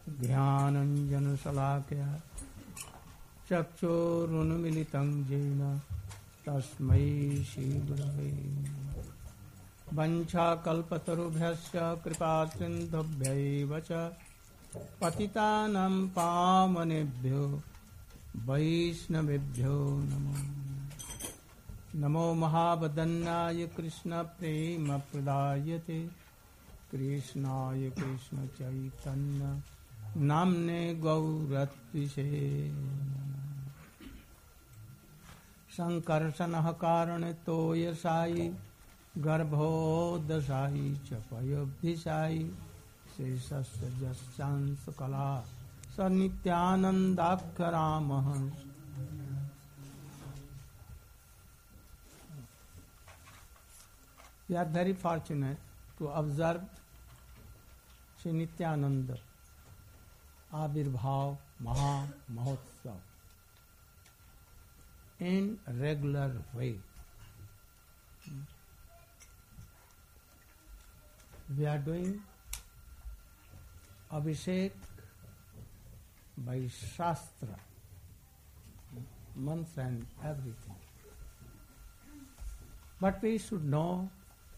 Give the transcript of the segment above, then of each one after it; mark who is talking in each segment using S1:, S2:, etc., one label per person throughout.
S1: ज्ञानञ्जनशलाकया चक्षुरुन्मीलितं येन तस्मै श्रीगुरवे नमः। वञ्चाकल्पतरुभ्यश्च कृपासिन्धुभ्यैव च पतितानां पावनेभ्यो वैष्णवेभ्यो नमो नमो महावदन्नाय कृष्णप्रेमप्रदायते कृष्णाय कृष्णचैतन्य नाम्ने गौरत्विषे संकर्षणः कारणतोयसायि गर्भोदशायि च पयोब्धिशायि शेषस्य जस्यांशकला स नित्यानन्दाख्यरामः। We are very fortunate to observe Shri Nityananda Avirbhav Maha Mahotsav in regular way. We are doing Abhishek by Shastra, mantra and everything. But we should know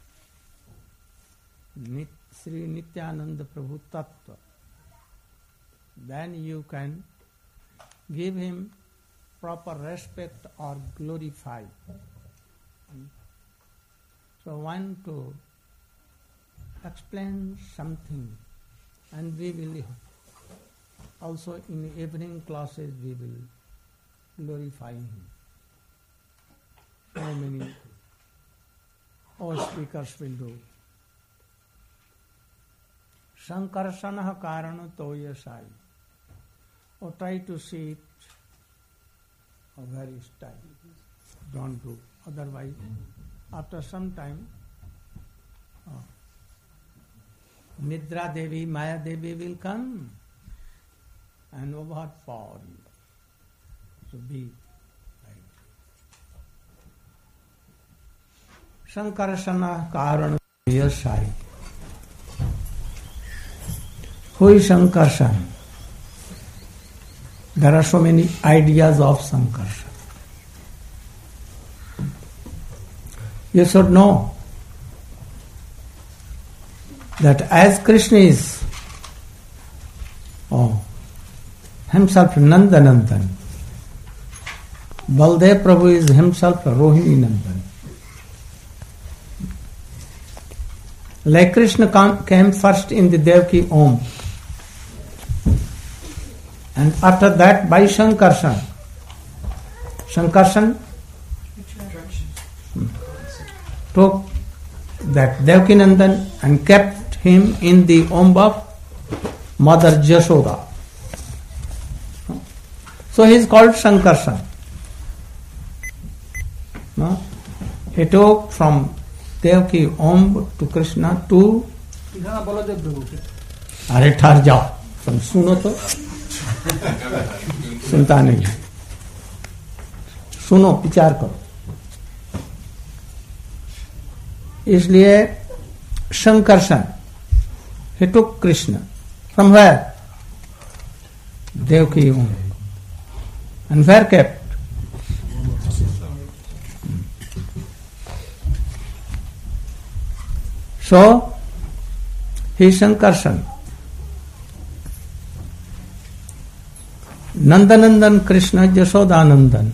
S1: Sri Nityananda Prabhu Tattva. Then you can give him proper respect or glorify. So I want to explain something, and we will also in evening classes we will glorify him. So many all speakers will do. Sankarshana karana toya sai. Or try to see it a very style. Don't do. Otherwise, after some time, Nidra Devi, Maya Devi will come and overpower you. So be like Sankarshana karana toya sai. Who is Sankarshan? There are so many ideas of Sankarshan. You should know that as Krishna is himself Nandanandan, Baldev Prabhu is himself Rohini Nandan. Like Krishna came first in the Devaki Om, and after that by Sankarshan took that Devaki Nandan and kept him in the Om of Mother Jashoda. So he is called Sankarshan. No? He took from Devaki Om to Krishna to अरे ठहर जाओ, तुम सुनो तो सुनता नहीं, सुनो विचार करो. इसलिए Sankarshan, he took Krishna from where? Devaki Om. And where kept? So he is Sankarshan. Nandanandan Krishna Jashodanandan,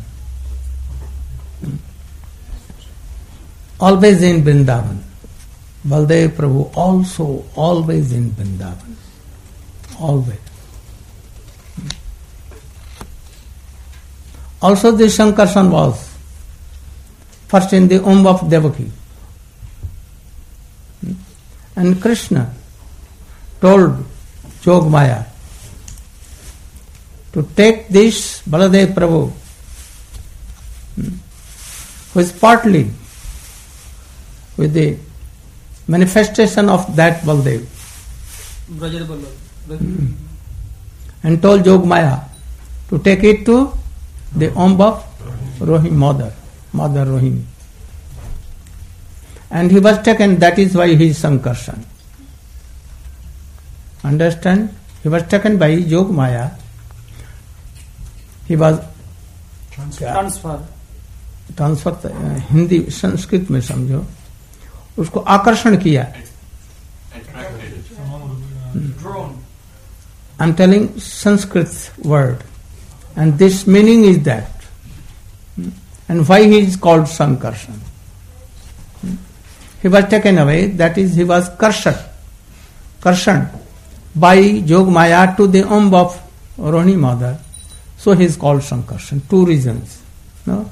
S1: always in Vrindavan. Baldev Prabhu also always in Vrindavan. Always. Also this Sankarshan was first in the Om of Devaki. And Krishna told Jogmaya to take this Baladev Prabhu, who is partly with the manifestation of that Baladev, and told Jogmaya to take it to the Om of Rohini, Mother Rohini. And he was taken, that is why he is Sankarshan. Understand? He was taken by Yog Maya. He was transfer Hindi Sanskrit में समझो, उसको आकर्षण किया. I'm telling Sanskrit word, and this meaning is that. And why he is called Sankarshan? He was taken away, that is, he was karshan by Yog Maya to the womb of Rohini mother. So he is called Sankarshan. 2 reasons. No?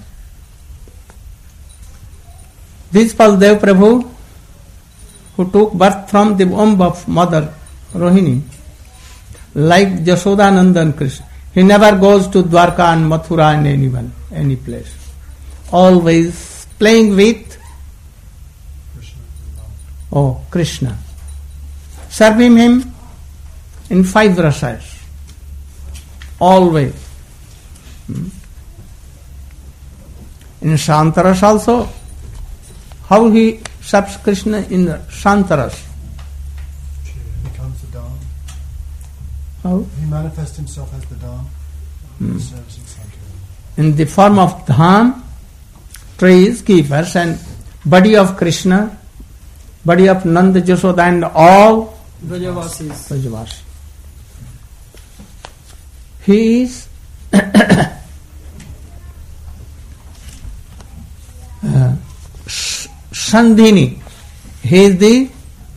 S1: This Baldev Prabhu, who took birth from the womb of mother Rohini, like Jashodanandan Krishna, he never goes to Dwarka and Mathura and any place. Always playing with Krishna. Serving him in 5 rasas. Always. In Shantaras also, how he serves Krishna in Shantaras?
S2: He becomes the Dham.
S1: How?
S2: He manifests himself as the Dham. He serves in Sankirtan.
S1: In the form of Dham, trees, keepers, and body of Krishna, body of Nanda, Jashoda, and all Brajavasis. He is Sandhini. He is the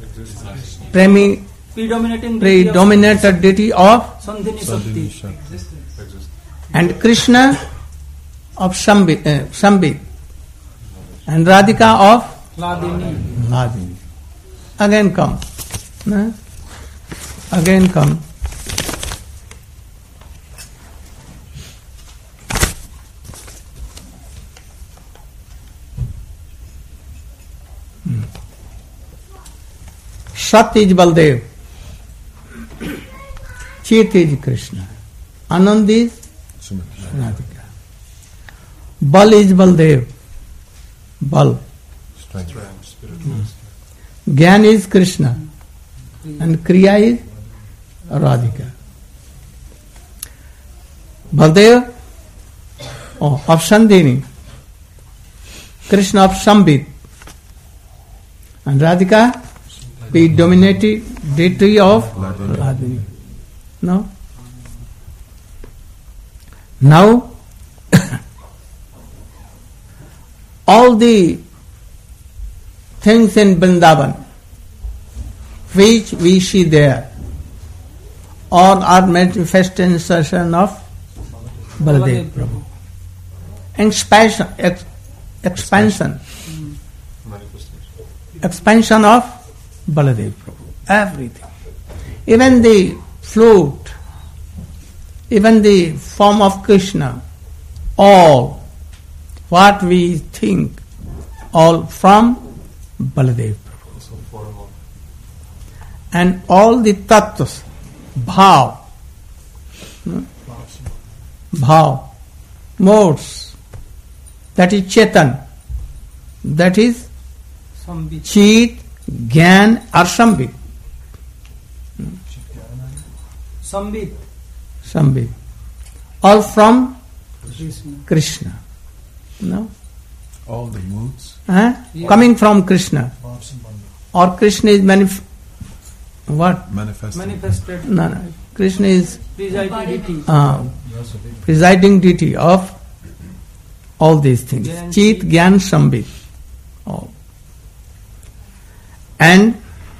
S1: predominated deity of
S3: Sandhini.
S1: and Krishna of Sambit and Radhika of Hladini. Again come. Again come. Sat is Baldev, Chit is Krishna, Anand is Radhika. Bal is Baldev, Bal. Gyan is Krishna, and Kriya is Radhika. Baldev of Sandhini, Krishna of Sambit, and Radhika the dominating deity of Hladini. No? Now, all the things in Vrindavan which we see there all are manifestation of Baladev Prabhu. Expansion of Baladev Prabhu. Everything. Even the flute, even the form of Krishna, all what we think, all from Baladev Prabhu. And all the tattvas, bhav, modes, that is Chetan, that is Chit, Gyan or Sambit. Sambit. All from Krishna. No?
S3: All the moods?
S1: Coming from Krishna. Or Krishna is manifested. No. Krishna is presiding deity of all these things. Chit, Gyan, Sambit. All. And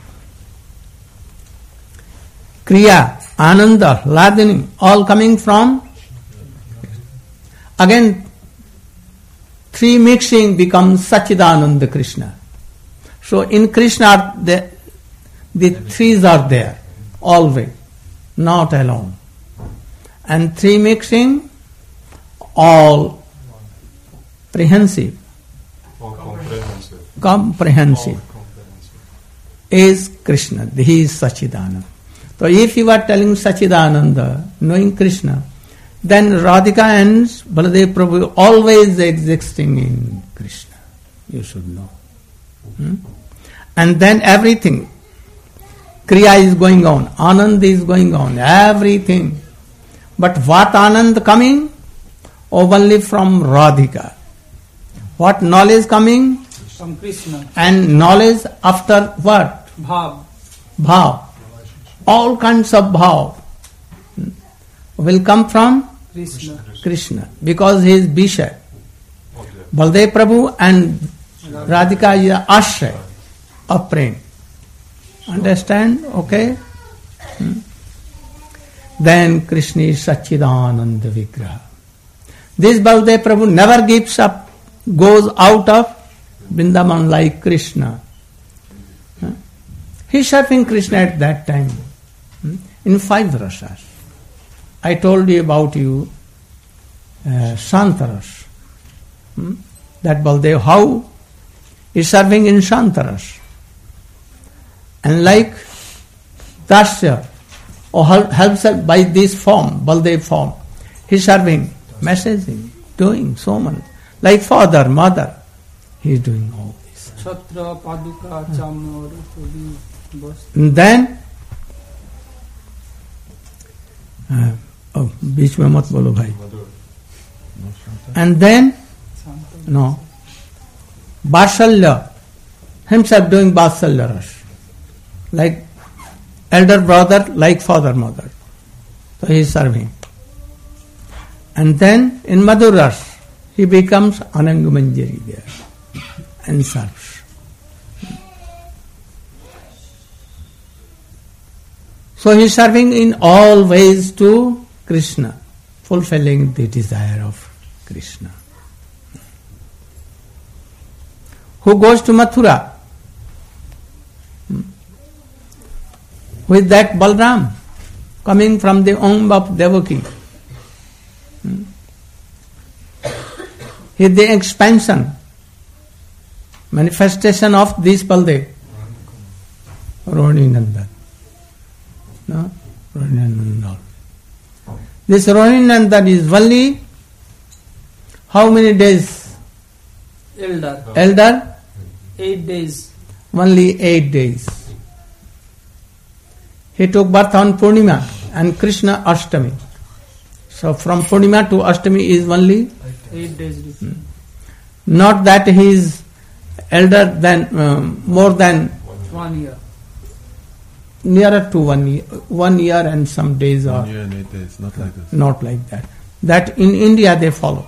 S1: Kriya, Ananda, Hladini, all coming from, again, 3 mixing becomes Sachidananda Krishna. So in Krishna, the 3s are there, always, not alone. And 3 mixing, all comprehensive. Is Krishna. He is Sachidananda. So if you are telling Sachidananda, knowing Krishna, then Radhika and Baladev Prabhu always existing in Krishna. You should know. And then everything, Kriya is going on, Anand is going on, everything. But what Anand coming? Only from Radhika. What knowledge coming?
S4: From Krishna.
S1: And knowledge after what?
S4: Bhav.
S1: Bhav. All kinds of bhav will come from
S4: Krishna.
S1: Krishna, because he is Vishay. Baldev Prabhu and Radhika is Ashray of prem. Understand? Okay? Then Krishna is Satchidananda Vigraha. This Baldev Prabhu never gives up, goes out of Vrindavan like Krishna. He is serving Krishna at that time in 5 rasas. I told you about Shantaras. That Baldev, how is serving in Shantaras. And like Dasya, or helps by this form, Baldev form, he is serving, messaging, doing so much. Like father, mother, he is doing all this.
S4: Chhatra, Paduka, Chamar, Puri,
S1: And then, बीच में मत बोलो भाई. And then, no, Vatsalya, himself doing Vatsalya Ras, like elder brother, like father, mother. So he is serving. And then in Madhur Ras, he becomes Ananga Manjari there and serves. So he is serving in all ways to Krishna, fulfilling the desire of Krishna. Who goes to Mathura? With that Balram, coming from the womb of Devaki. Is the expansion, manifestation of this Baldev. Rohini Nandan. No? Rohini Nandan. This Rohini Nandan is only how many days? Elder?
S4: 8 days.
S1: Only 8 days. He took birth on Purnima and Krishna Ashtami. So from Purnima to Ashtami is only
S4: 8 days.
S1: Not that he is elder than, more than
S4: 1 year.
S1: Nearer to 1 year, 1 year and some days or
S3: 1 year and 8 days, not like this.
S1: not like that. That in India they follow.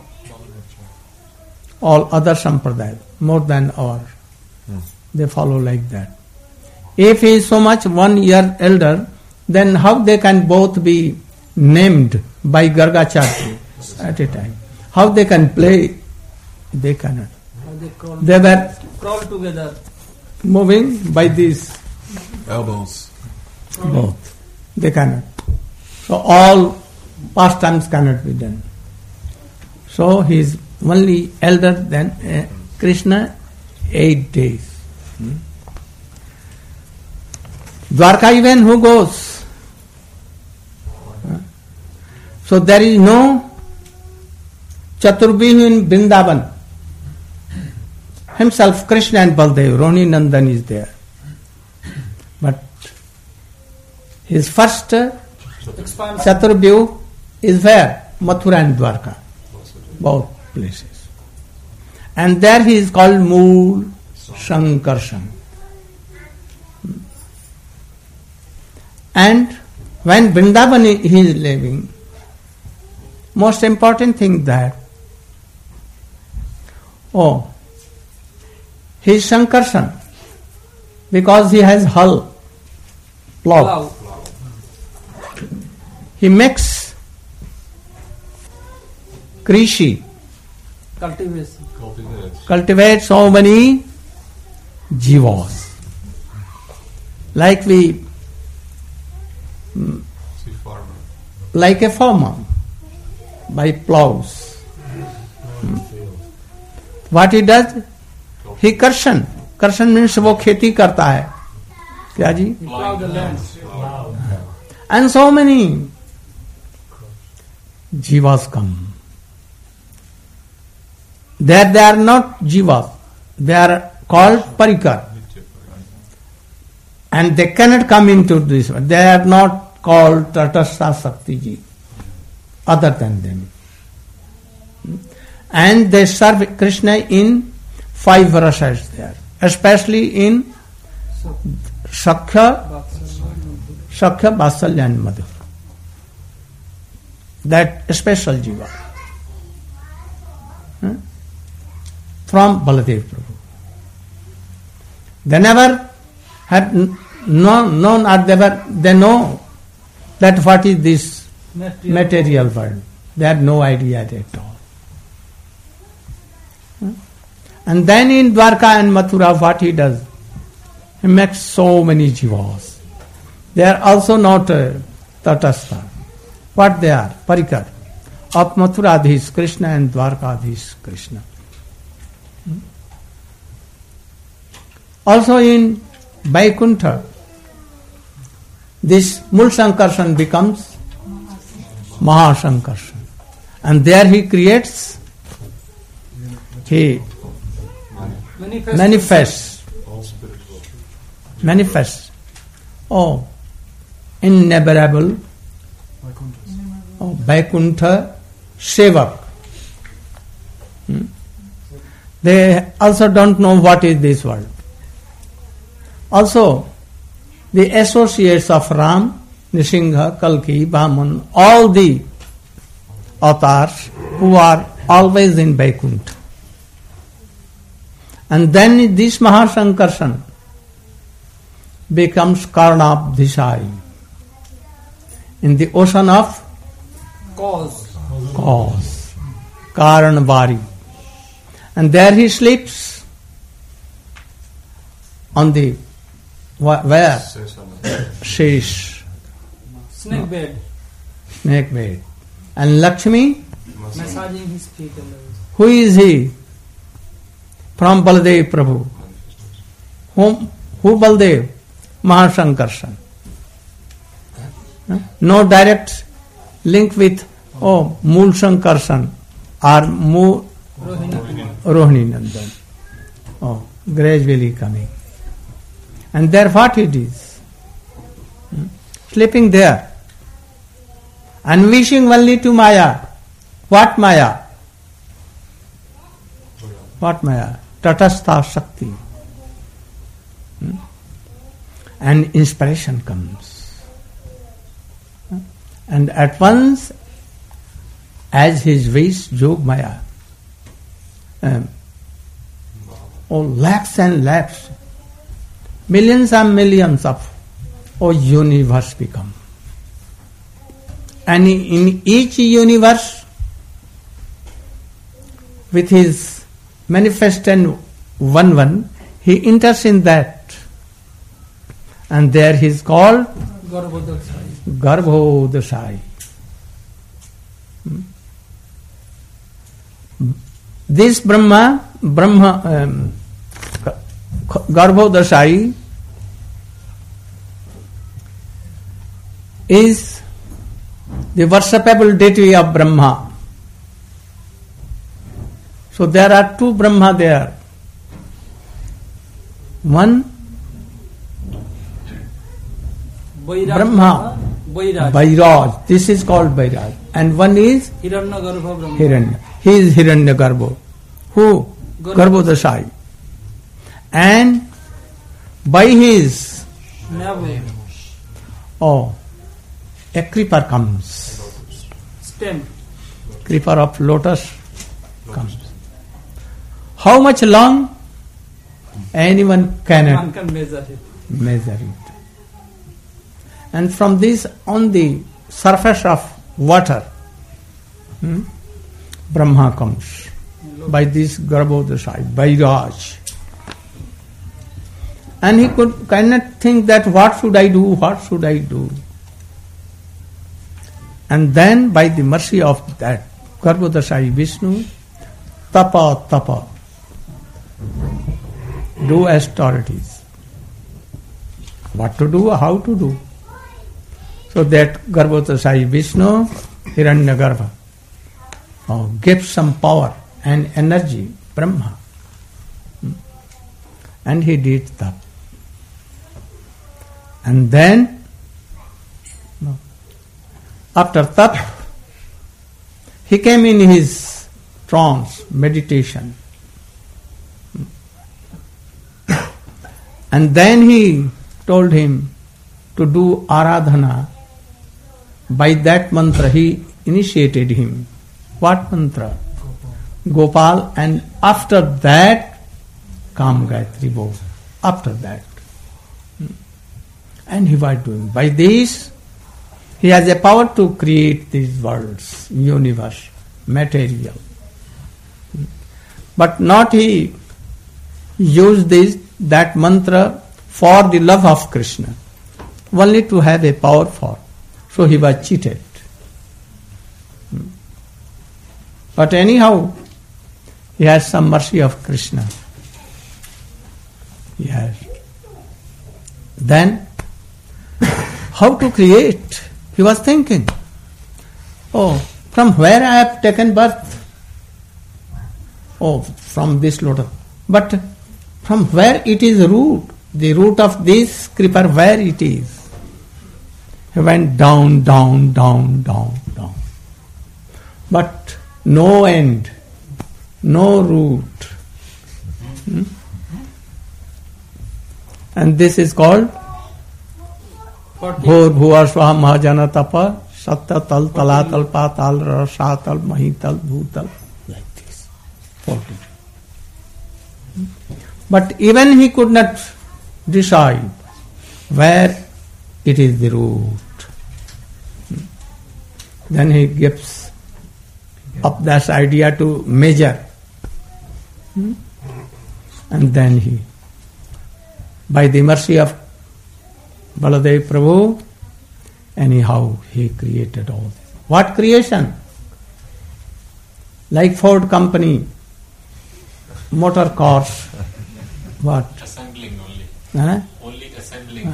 S1: All other sampradayas, more than our, they follow like that. If he is so much 1 year elder, then how they can both be named by Gargacharya at a time? How they can play? They cannot.
S4: How they
S1: They were
S4: crawl together.
S1: moving by these
S3: Elbows.
S1: both. They cannot. So all pastimes cannot be done. So he is only elder than Krishna 8 days. Dwarka even who goes? So there is no Chaturvihu in Vrindavan. Himself, Krishna and Baldev, Rohini Nandan is there. But his first
S4: Expansion.
S1: Chaturvihu is where? Mathura and Dwarka. Both places. And there he is called Mool Shankarshan. And when Vrindavan he is living, most important thing that, he is Shankarshan because he has hull, plow. He makes krishi,
S4: Cultivation.
S1: cultivates so many jivas. Like we, like a farmer by plows. What he does? He karshan. Karshan means वो खेती करता है. क्या जी?
S4: Plow the land.
S1: And so many jivas come. There they are not jivas. They are called parikar. And they cannot come into this. They are not called Tatastha Shakti Ji, other than them. And they serve Krishna in 5 rasas there, especially in Sakhya, Vatsalya and Madhur. That special jiva from Baladev Prabhu. They never have known or they know that what is this material world. They have no idea at all. And then in Dwarka and Mathura, what he does? He makes so many jivas. They are also not Tatastha. What they are? Parikar. Of Mathura Adhis Krishna and Dwarka Adhis Krishna. Also in Vaikuntha, this Mulsankarshan becomes Mahasankarshan. And there he creates, he manifests. Oh, innumerable Vaikuntha Sevak. They also don't know what is this world. Also, the associates of Ram, Nisingha, Kalki, Vaman, all the avatars who are always in Vaikuntha. And then this Mahasankarshan becomes Karnab Dishai in the ocean of
S4: Cause.
S1: Karanvari. And there he sleeps on the where? Sheesh.
S4: Snake bed.
S1: And Lakshmi?
S4: Massaging his feet.
S1: Who is he? From Baladev Prabhu. Who Baladev? Mahasankarshan. No direct link with Mool Sankarshan or Rohini Nandan. Gradually coming. And there what it is? Sleeping there. And wishing only to Maya. What Maya? Tatastha Shakti. And inspiration comes. And at once, as his wish, Jog Maya, lakhs and lakhs, millions and millions of universe become. And in each universe, with his manifest and one, he enters in that. And there he is called Garbhodasai. This Brahma Garbhodasai is the worshipable deity of Brahma. So there are 2 Brahma there. One Brahma, Vairaj. This is called Vairaj. And one is Hiranya. He is Hiranyagarbha. Who? Garbhodasai. And by his a creeper comes.
S4: Stem.
S1: Creeper of lotus comes. How much long? Anyone cannot
S4: measure
S1: it. And from this, on the surface of water, Brahma comes by this Garbhodasai, Vairaj. And he cannot think that what should I do? And then by the mercy of that Garbhodasai Vishnu, Tapa, do austerities. What to do, how to do. So that Garbhodasai Vishnu, Hiranyagarbha, gives some power and energy, Brahma. And he did that. And then, after tap, he came in his trance, meditation. And then he told him to do aradhana. By that mantra he initiated him. What mantra? Gopal. And after that, Kam Gayatri Bol. After that. And he was doing. By this, he has a power to create these worlds, universe, material. But not he used that mantra for the love of Krishna, only to have a power for. So he was cheated. But anyhow, he has some mercy of Krishna. He has. Then, how to create? He was thinking, oh, from where I have taken birth? Oh, from this lotus. But from where it is root? The root of this creeper, where it is? He went down, down, down, down, down. But no end, no root. And this is called Bhur Bhuvar Swaha Mahajana Tapa Satya Tal Talatal Patal Rasatal Mahital Bhutal, like this. 40. But even he could not decide where it is the root. Then he gives up that idea to measure. And then he, by the mercy of Baladev Prabhu, anyhow he created all this. What creation? Like Ford company, motor cars. What?
S5: Assembling only.
S1: Huh?
S5: Only assembling.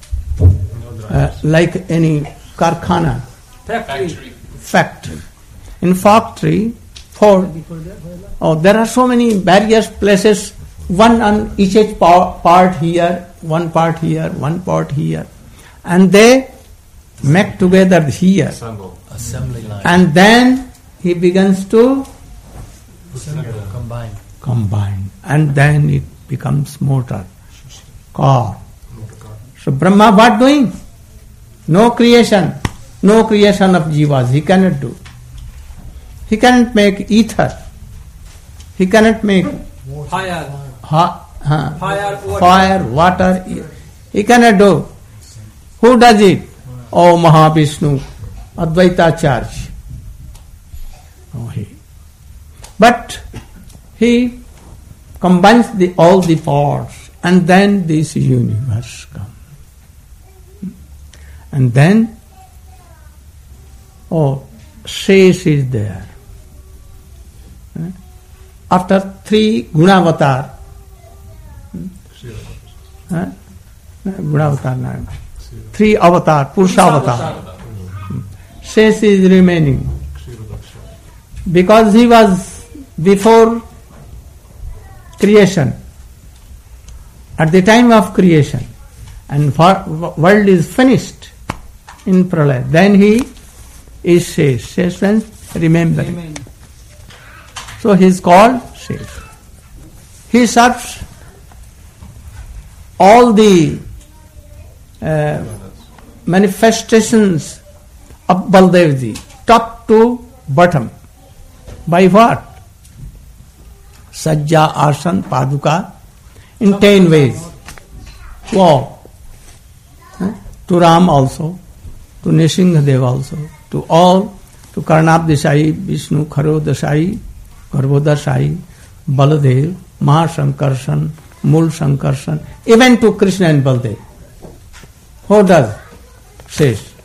S1: Like any karkhana. Factory. In factory, Ford. Oh, there are so many various places. One on each part here, one part here, one part here, and they make together here.
S5: Assembly line.
S1: And then he begins to combine, and then it becomes motor, car. So Brahma what doing? No creation of jivas. He cannot do. He cannot make ether. He cannot make fire, water. He cannot do. Who does it? Oh, Mahavishnu, Advaitacharya. Oh, he. But he combines all the parts, and then this universe comes. And then, Shesh is there. After 3 Gunavatar, Gunavatar, 3 avatar, Purusha avatar, Shesh is remaining. Because he was before creation, at the time of creation, and world is finished in Pralaya, then he is Shesh. Shesh means remembering. So he is called Shesh. He serves all the manifestations of Baldevji, top to bottom. By what? Sajja, Asan, Paduka, in 10 ways. Wow. To Ram also, to Nishingadev also, to all, to Karnab Desai, Vishnu, Kharo Desai, Garbhodar Sai, Baladev, Mahashankarshan, Mul Shankarshan, even to Krishna and Baladev. Who does? Says.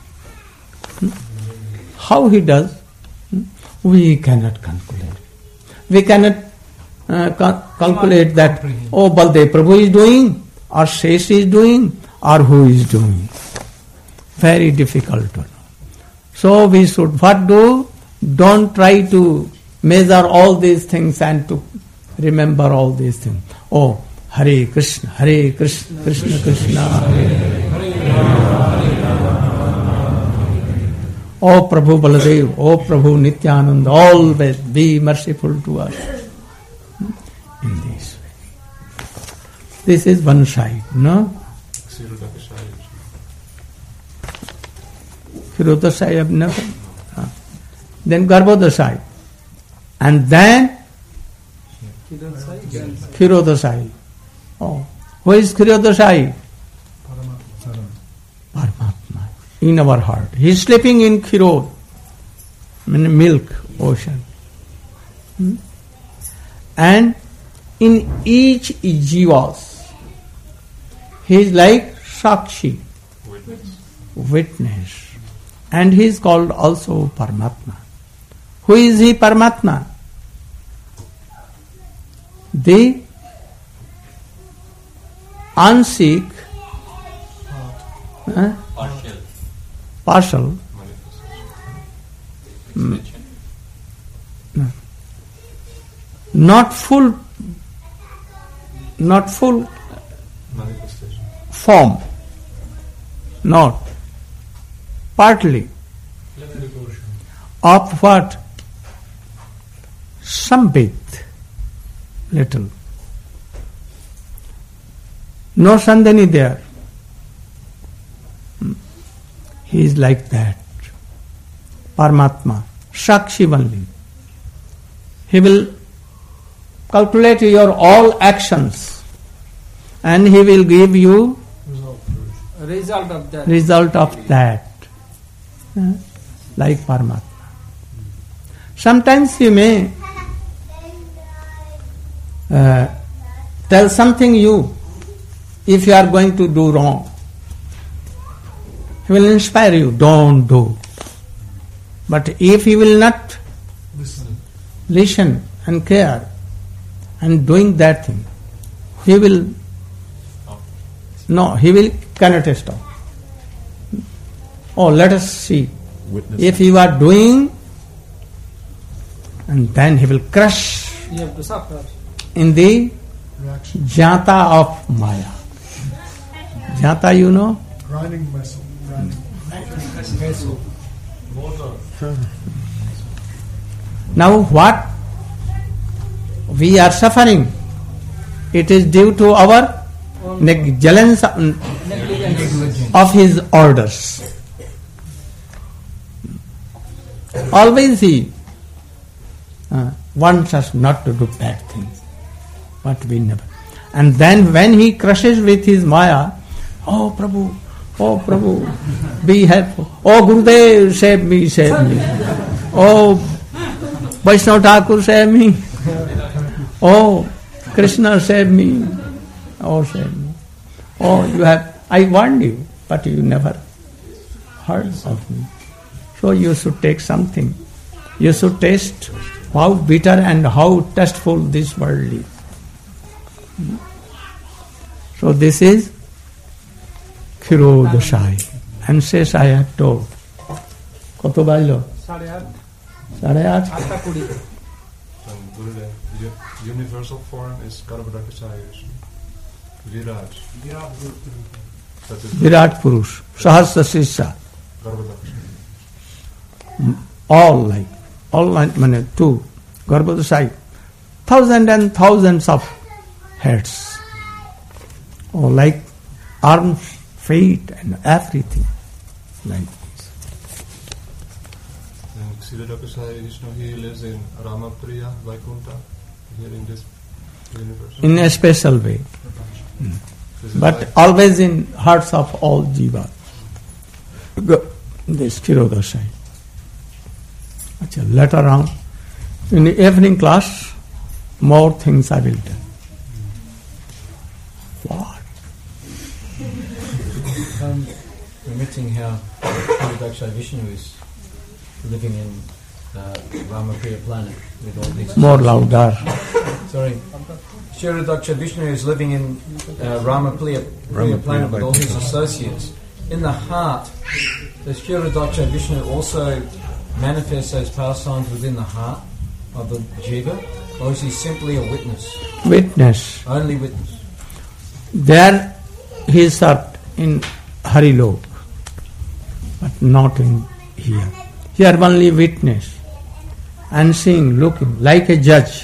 S1: How he does? We cannot calculate. We cannot calculate that, oh, Baladev Prabhu is doing, or Shesh is doing, or who is doing. Very difficult to know. So we should what do? Don't try to measure all these things and to remember all these things. Oh, Hare Krishna, Krishna Krishna, Hare O Prabhu Baladev, O Prabhu Nityananda, always be merciful to us. In this way. This is one side, no? Kshirodasai I have never. Then Garbhodasai. And then Kshirodasai. Oh, who is Kshirodasai? Paramatma. In our heart. He is sleeping in Kshirod, in milk ocean. And in each jivas, he is like Sakshi, witness. And he is called also Paramatma. Who is he, Paramatma? The Ansik, partial, not full form, not partly of what? Sambit, little. No Sandhani there. He is like that. Paramatma, Sakshi only. He will calculate your all actions and he will give you
S4: result of that.
S1: Like Paramatma. Sometimes he may tell something you, if you are going to do wrong. He will inspire you, don't do. But if he will not listen and care and doing that thing, he will cannot stop. Oh, let us see. If you are doing, and then he will crush
S4: You have to suffer.
S1: in the jata of Maya. Jata, you know?
S2: Grinding vessel.
S1: Now what we are suffering, it is due to our negligence of his orders. Always he wants us not to do bad things, but we never. And then when he crushes with his Maya, oh Prabhu, be helpful. Oh Gurudev, save me. Oh Vaishnava Thakur, save me. Oh Krishna, save me. Oh, save me. Oh, I warned you, but you never heard of me. So you should take something. You should taste how bitter and how tasteful this world is. So this is Kshirodasai. And says I have told. Koto bailo?
S4: 8:30.
S1: 8:30?
S4: 8:20.
S2: Gurudev, universal form is Garbhodakasaya. Virat.
S1: Virat Purush. Sahasra Sisha. All like two. Garbhodasai. Thousands and thousands of heads. Oh, like arms, feet, and everything. Like this.
S2: And Kshirodakasaya Vishnu, he lives in Ramapriya, Vaikuntha, here in this universe.
S1: In a special way. But always in hearts of all jiva. This Kshirodasai. Later on, in the evening class, more things I will tell. What?
S6: We're mentioning how Kshirodakasaya Vishnu is living in Ramapriya planet with all these...
S1: More louder.
S6: Sorry. Kshirodakasaya Vishnu is living in Ramapriya planet with all his associates. In the heart, does Kshirodakasaya Vishnu also manifest those pastimes within the heart of the jiva, or is he simply a witness?
S1: Witness.
S6: Only witness.
S1: There he served in Harilok, but not in here. Here only witness and seeing, looking like a judge.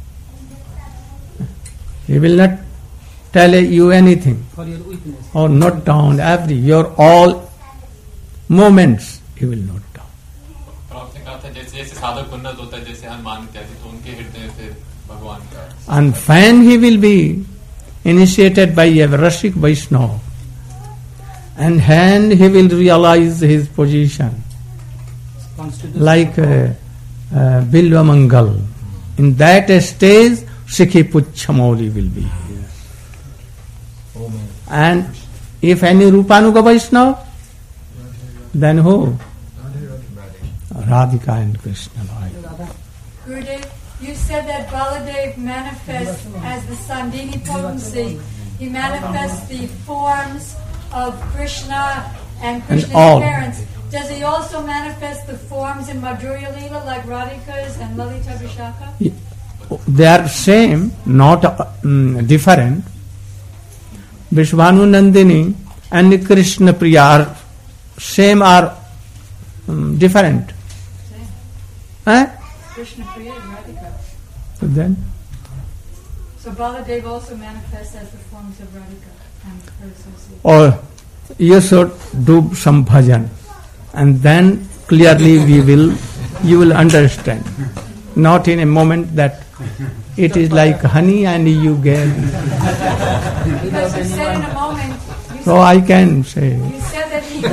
S1: He will not tell you anything
S4: For your witness.
S1: or note down your all moments. He will note down.
S5: और आपने कहा था जैसे जैसे साधक उन्नत होता है जैसे हनुमान इत्यादि तो उनके हृदय फिर भगवान का.
S1: And when he will be initiated by a Rashik Vaishnava, and when he will realize his position like Bilva Mangal, in that stage Sikhi Puchamauli will be here. And if any Rupanuga Vaishnava, then who? Radhika and Krishna.
S7: Gurudev, you said that Baladev manifests as the Sandini potency. He manifests the forms of Krishna and Krishna's
S1: all.
S7: parents. Does he also manifest the forms in Madhurya Leela like Radhika's and Lalita Vishaka?
S1: They are same, not different. Vishvanu Nandini and Krishna Priya are same or different.
S7: Same. Krishna Priya and Radhika.
S1: So then,
S7: So Baladev also manifests as the forms of Radhika and her associates.
S1: or you should do some bhajan, and then clearly you will understand. Not in a moment that it is like honey and you get.
S7: Because you said in a moment,
S1: So I can say.
S7: you said that he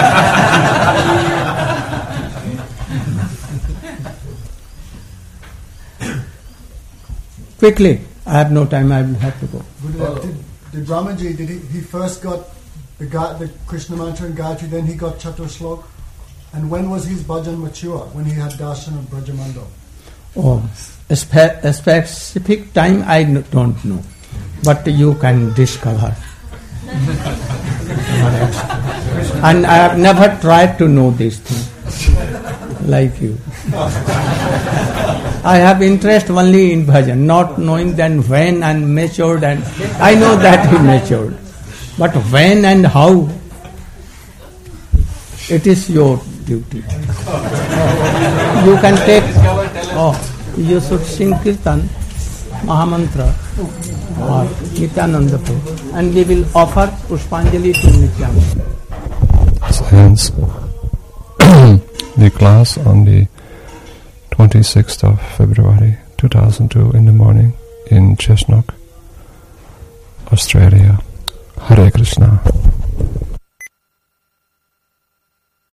S1: Quickly, I have no time, I will have to go.
S8: Did Ramaji, he first got the Krishna mantra and Gayatri, then he got Chaturslok? And when was his bhajan mature? When he had darshan of Brajamandal?
S1: Oh, a specific time I don't know, but you can discover. And I have never tried to know these things like you. I have interest only in bhajan, not knowing then when and matured, and I know that he matured. But when and how, it is your duty. You can take, you should sing Kirtan, Mahamantra, or Nityananda Prabhu, and we will offer Pushpanjali to Nityananda.
S2: Hence, the class on the 26th of February 2002 in the morning in Chesnock, Australia. Hare Krishna.